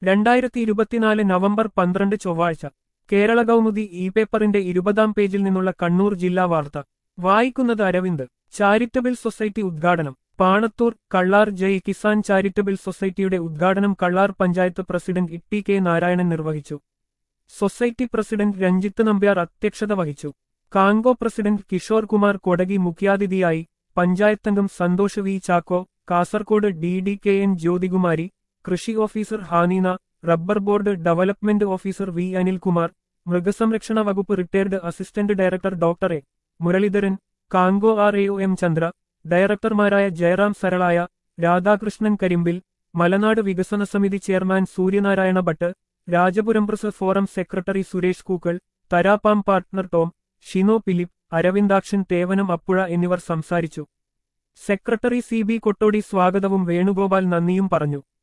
2024 November 12 ചൊവ്വാഴ്ച Kerala Kaumudi E പേപ്പറിന്റെ 20-ാം പേജിൽ നിന്നുള്ള കണ്ണൂർ ജില്ലാ വാർത്ത വായിക്കുന്നത് അരവിന്ദ്. ചാരിറ്റബിൾ സൊസൈറ്റി ഉദ്ഘാടനം പാണത്തൂർ. കള്ളാർ ജയ് കിസാൻ ചാരിറ്റബിൾ സൊസൈറ്റിയുടെ ഉദ്ഘാടനം Kallar panchayat president T K Narayanan നിർവഹിച്ചു. സൊസൈറ്റി പ്രസിഡന്റ് രഞ്ജിത്ത് നമ്പ്യാർ അധ്യക്ഷത വഹിച്ചു. കാങ്കോ പ്രസിഡന്റ് കിഷോർ കുമാർ കൊടകി മുഖ്യാതിഥിയായി. പഞ്ചായത്തംഗം സന്തോഷ് വി ചാക്കോ, കാസർകോട് DDKN ജ്യോതികുമാരി, കൃഷി officer Haneena, rubber board development officer V Anilkumar, മൃഗസംരക്ഷണ വകുപ്പ് retired assistant director doctor A Muraleedharan, കാങ്കോ RAO ചന്ദ്ര, ഡയറക്ടർമാരായ ജയറാം സരളായ, രാധാകൃഷ്ണൻ കരിമ്പിൽ, മലനാട് വികസന സമിതി chairman Suryanarayana Bhatt, Rajapuram press forum secretary Suresh Kookkal, തരാപ്പാം partner Tom, Shino Philip, Aravindakshan തേവനം അപ്പുഴ എന്നിവർ സംസാരിച്ചു. സെക്രട്ടറി CB കൊട്ടോടി സ്വാഗതവും വേണുഗോപാൽ നന്ദിയും പറഞ്ഞു.